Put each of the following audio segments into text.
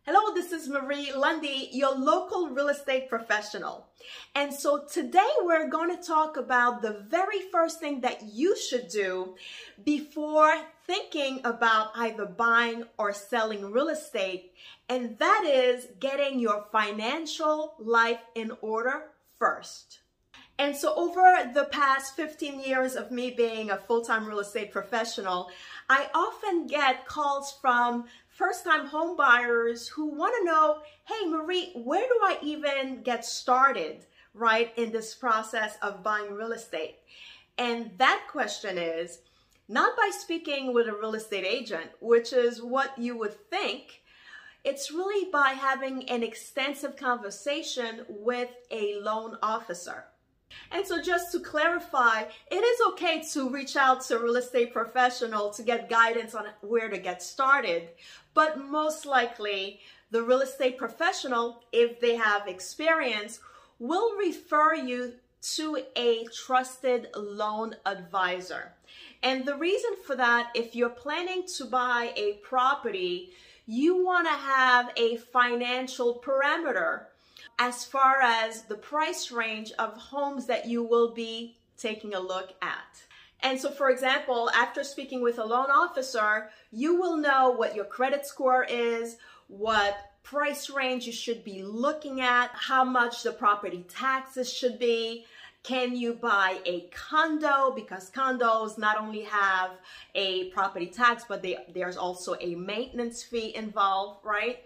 Hello, this is Marie Lundy, your local real estate professional. And so today we're going to talk about the very first thing that you should do before thinking about either buying or selling real estate, and that is getting your financial life in order first. And so over the past 15 years of me being a full-time real estate professional, I often get calls from first-time home buyers who want to know, hey, Marie, where do I even get started, right, in this process of buying real estate? And that question is not by speaking with a real estate agent, which is what you would think. It's really by having an extensive conversation with a loan officer. And so just to clarify, it is okay to reach out to a real estate professional to get guidance on where to get started. But most likely, the real estate professional, if they have experience, will refer you to a trusted loan advisor. And the reason for that, if you're planning to buy a property, you want to have a financial parameter as far as the price range of homes that you will be taking a look at. And so, for example, after speaking with a loan officer, you will know what your credit score is, what price range you should be looking at, how much the property taxes should be. Can you buy a condo? Because condos not only have a property tax, but there's also a maintenance fee involved, right?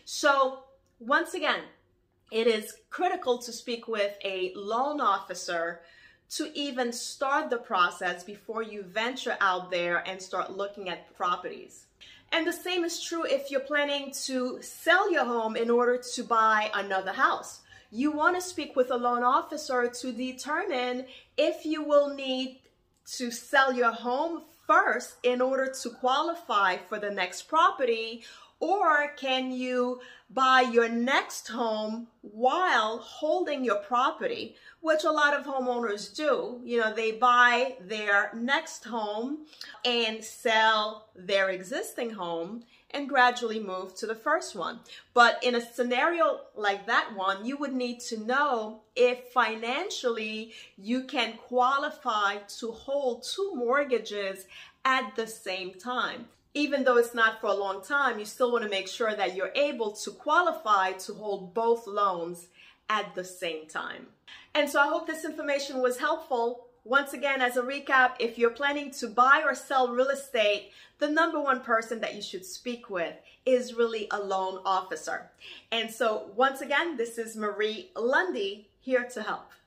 So once again, it is critical to speak with a loan officer to even start the process before you venture out there and start looking at properties. And the same is true if you're planning to sell your home in order to buy another house. You want to speak with a loan officer to determine if you will need to sell your home first in order to qualify for the next property, or can you buy your next home while holding your property, which a lot of homeowners do. You know, they buy their next home and sell their existing home and gradually move to the first one. But in a scenario like that one, you would need to know if financially you can qualify to hold two mortgages at the same time. Even though it's not for a long time, you still want to make sure that you're able to qualify to hold both loans at the same time. And so I hope this information was helpful. Once again, as a recap, if you're planning to buy or sell real estate, the number one person that you should speak with is really a loan officer. And so once again, this is Marie Lundy here to help.